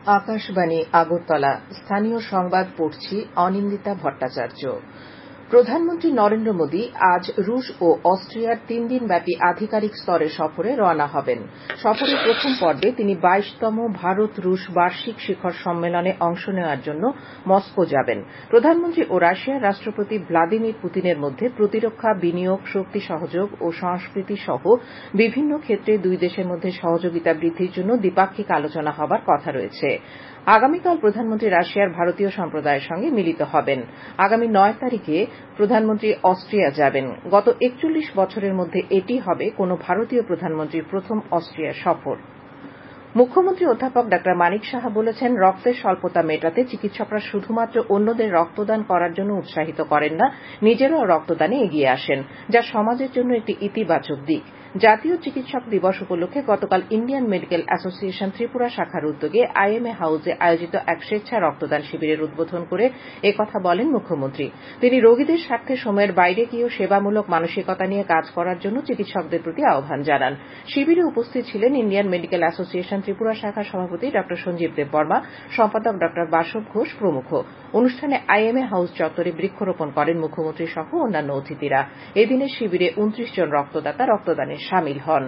আকাশবাণী আগরতলা স্থানীয় সংবাদ পড়ছি অনিন্দিতা ভট্টাচার্য। প্রধানমন্ত্রী নরেন্দ্র মোদী আজ রুশ ও অস্ট্রিয়ার 3 দিনব্যাপী আধিকারিক স্তরের সফরে রওনা হবেন। সফরের প্রথম পর্বে তিনি 22তম ভারত রুশ বার্ষিক শিখর সম্মেলনে অংশ নেওয়ার জন্য মস্কো যাবেন। প্রধানমন্ত্রী ও রাশিয়ার রাষ্ট্রপতি ভ্লাদিমির পুতিনের মধ্যে প্রতিরক্ষা, বিনিয়োগ, শক্তি সহযোগ ও সংস্কৃতি সহ বিভিন্ন ক্ষেত্রে দুই দেশের মধ্যে সহযোগিতা বৃদ্ধির জন্য দ্বিপাক্ষিক আলোচনা হবার কথা রয়েছে। আগামীকাল প্রধানমন্ত্রী রাশিয়ার ভারতীয় সম্প্রদায়ের সঙ্গে মিলিত হবেন। আগামী 9 তারিখে প্রধানমন্ত্রী অস্ট্রিয়া যাবেন। গত 41 বছরের মধ্যে এটি হবে কোন ভারতীয় প্রধানমন্ত্রীর প্রথম অস্ট্রিয়া সফর। মুখ্যমন্ত্রী অধ্যাপক ডা মানিক সাহা বলেছেন, রক্তের স্বল্পতা মেটাতে চিকিৎসকরা শুধুমাত্র অন্যদের রক্তদান করার জন্য উৎসাহিত করেন না, নিজেরাও রক্তদানে এগিয়ে আসেন, যা সমাজের জন্য একটি ইতিবাচক দিক। জাতীয় চিকিৎসক দিবস উপলক্ষে গতকাল ইন্ডিয়ান মেডিকেল অ্যাসোসিয়েশন ত্রিপুরা শাখার উদ্যোগে আইএমএ হাউসে আয়োজিত এক স্বেচ্ছা রক্তদান শিবিরের উদ্বোধন করে একথা বলেন মুখ্যমন্ত্রী। তিনি রোগীদের স্বার্থে সময়ের বাইরে গিয়েও সেবামূলক মানসিকতা নিয়ে কাজ করার জন্য চিকিৎসকদের প্রতি আহ্বান জানান। শিবিরে উপস্থিত ছিলেন ইন্ডিয়ান মেডিকেল অ্যাসোসিয়েশন ত্রিপুরা শাখার সভাপতি ড সঞ্জীব দেববর্মা, সম্পাদক ড বাসব ঘোষ প্রমুখ। অনুষ্ঠানে আইএমএ হাউস চত্বরে বৃক্ষরোপণ করেন মুখ্যমন্ত্রী সহ অন্যান্য অতিথিরা। এদিনের শিবিরে 29 জন রক্তদাতা রক্তদানে শামিল হন।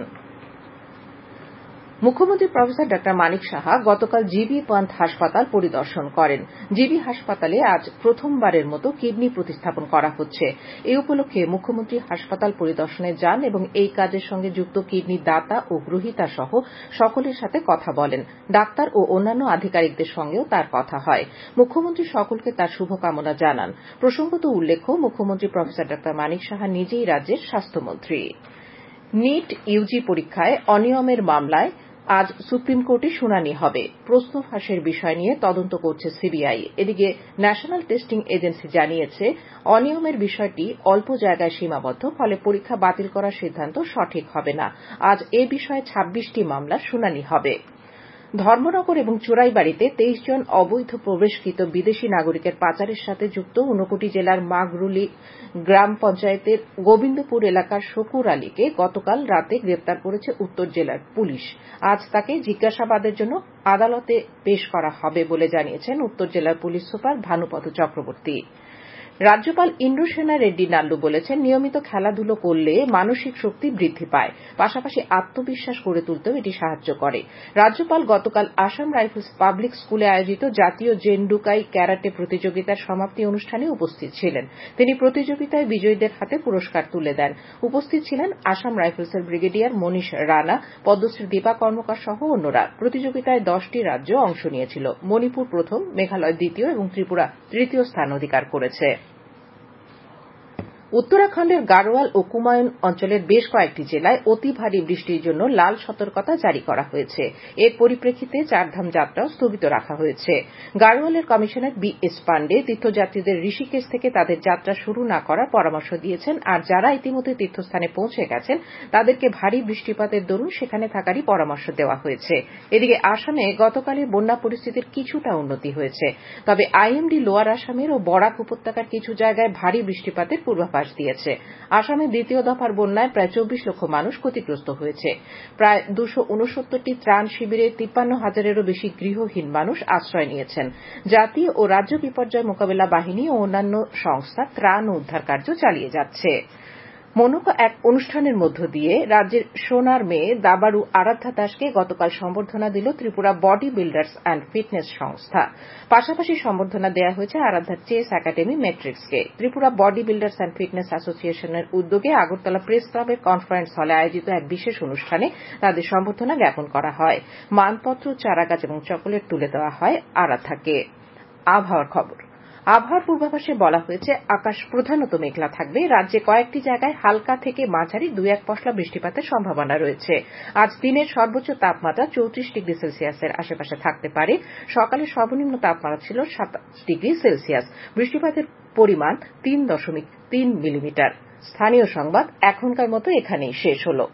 মুখ্যমন্ত্রী প্রফেসর ডা মানিক সাহা গতকাল জিবি পান্থ হাসপাতাল পরিদর্শন করেন। জিবি হাসপাতালে আজ প্রথমবারের মতো কিডনি প্রতিস্থাপন করা হচ্ছে। এই উপলক্ষে মুখ্যমন্ত্রী হাসপাতাল পরিদর্শনে যান এবং এই কাজের সঙ্গে যুক্ত কিডনি দাতা ও গ্রহীতা সহ সকলের সাথে কথা বলেন। ডাক্তার ও অন্যান্য আধিকারিকদের সঙ্গেও তার কথা হয়। মুখ্যমন্ত্রী সকলকে তার শুভকামনা জানান। প্রসঙ্গত উল্লেখ্য, মুখ্যমন্ত্রী প্রফেসর ডা মানিক সাহা নিজেই রাজ্যের স্বাস্থ্যমন্ত্রী। নিট ইউজি পরীক্ষায় অনিয়মের মামলায় আজ সুপ্রিম কোর্টে শুনানি হবে। প্রশ্ন ফাঁসের বিষয় নিয়ে তদন্ত করছে সিবিআই। এদিকে ন্যাশনাল টেস্টিং এজেন্সি জানিয়েছে, অনিয়মের বিষয়টি অল্প জায়গায় সীমাবদ্ধ, ফলে পরীক্ষা বাতিল করার সিদ্ধান্ত সঠিক হবে না। আজ এ বিষয়ে 26টি মামলার শুনানি হবে। ধর্মনগর এবং চোরাইবাড়িতে 23 জন অবৈধ প্রবেশকৃত বিদেশী নাগরিকের পাচারের সাথে যুক্ত ঊনকোটি জেলার মাগরুলি গ্রাম পঞ্চায়েতের গোবিন্দপুর এলাকার শকুর আলীকে গতকাল রাতে গ্রেপ্তার করেছে উত্তর জেলার পুলিশ। আজ তাকে জিজ্ঞাসাবাদের জন্য আদালতে পেশ করা হবে বলে জানিয়েছেন উত্তর জেলার পুলিশ সুপার ভানুপদ চক্রবর্তী। রাজ্যপাল ইন্দ্রসেনা রেড্ডি নাল্লু বলেছেন, নিয়মিত খেলাধুলো করলে মানসিক শক্তি বৃদ্ধি পায়, পাশাপাশি আত্মবিশ্বাস গড়ে তুলতেও এটি সাহায্য করে। রাজ্যপাল গতকাল আসাম রাইফেলস পাবলিক স্কুলে আয়োজিত জাতীয় জেন্ডুকাই ক্যারাটে প্রতিযোগিতার সমাপ্তি অনুষ্ঠানে উপস্থিত ছিলেন। তিনি প্রতিযোগিতায় বিজয়ীদের হাতে পুরস্কার তুলে দেন। উপস্থিত ছিলেন আসাম রাইফেলসের ব্রিগেডিয়ার মনীষ রানা, পদ্মশ্রী দীপা কর্মকার সহ অন্যরা। প্রতিযোগিতায় 10টি রাজ্য অংশ নিয়েছিল। মণিপুর প্রথম, মেঘালয় দ্বিতীয় এবং ত্রিপুরা তৃতীয় স্থান অধিকার করেছে। উত্তরাখণ্ডের গাড়োয়াল ও কুমায়ুন অঞ্চলের বেশ কয়েকটি জেলায় অতি ভারী বৃষ্টির জন্য লাল সতর্কতা জারি করা হয়েছে। এর পরিপ্রেক্ষিতে চারধাম যাত্রাও স্থগিত রাখা হয়েছে। গাড়োয়ালের কমিশনার বি.এস. পান্ডে তীর্থযাত্রীদের ঋষিকেশ থেকে তাদের যাত্রা শুরু না করার পরামর্শ দিয়েছেন, আর যারা ইতিমধ্যে তীর্থস্থানে পৌঁছে গেছেন তাদেরকে ভারী বৃষ্টিপাতের দরুন সেখানে থাকারই পরামর্শ দেওয়া হয়েছে। এদিকে আসামে গতকালের বন্যা পরিস্থিতির কিছুটা উন্নতি হয়েছে, তবে আইএমডি লোয়ার আসামের ও বরাক উপত্যকার কিছু জায়গায় ভারী বৃষ্টিপাতের পূর্বাভাস দিয়েছে। আসামে দ্বিতীয় দফার বন্যায় প্রায় 24 লক্ষ মানুষ ক্ষতিগ্রস্ত হয়েছে। প্রায় 269টি ত্রাণ শিবিরে 53,000-এরও বেশি গৃহহীন মানুষ আশ্রয় নিয়েছেন। জাতীয় ও রাজ্য বিপর্যয় মোকাবিলা বাহিনী ও অন্যান্য সংস্থা ত্রাণ ও উদ্ধার কার্য চালিয়ে যাচ্ছে। মনোকা এক অনুষ্ঠানের মধ্য দিয়ে রাজ্যের সোনার মেয়ে দাবাড়ু আরাধ্যা দাসকে গতকাল সম্বর্ধনা দিল Tripura body builders and fitness সংস্থা। পাশাপাশি সম্বর্ধনা দেওয়া হয়েছে আরাধ্যার চেস একাডেমি মেট্রিক্সকে। Tripura body builders and fitness অ্যাসোসিয়েশনের উদ্যোগে আগরতলা প্রেস ক্লাবের কনফারেন্স হলে আয়োজিত এক বিশেষ অনুষ্ঠানে তাদের সম্বর্ধনা জ্ঞাপন করা হয়। মানপত্র, চারাগাছ এবং চকোলেট তুলে দেওয়া হয় আরাধ্যাকে। আবহাওয়ার খবর। আবহাওয়ার পূর্বাভাসে বলা হয়েছে, আকাশ প্রধানত মেঘলা থাকবে। রাজ্যে কয়েকটি জায়গায় হালকা থেকে মাঝারি 2-1 পশলা বৃষ্টিপাতের সম্ভাবনা রয়েছে। আজ দিনের সর্বোচ্চ তাপমাত্রা 34 ডিগ্রি সেলসিয়াসের আশেপাশে থাকতে পারে। সকালে সর্বনিম্ন তাপমাত্রা ছিল 27 ডিগ্রি সেলসিয়াস। বৃষ্টিপাতের পরিমাণ 3.3 মিলিমিটার। স্থানীয় সংবাদ এখনকার মতো এখানেই শেষ হলো।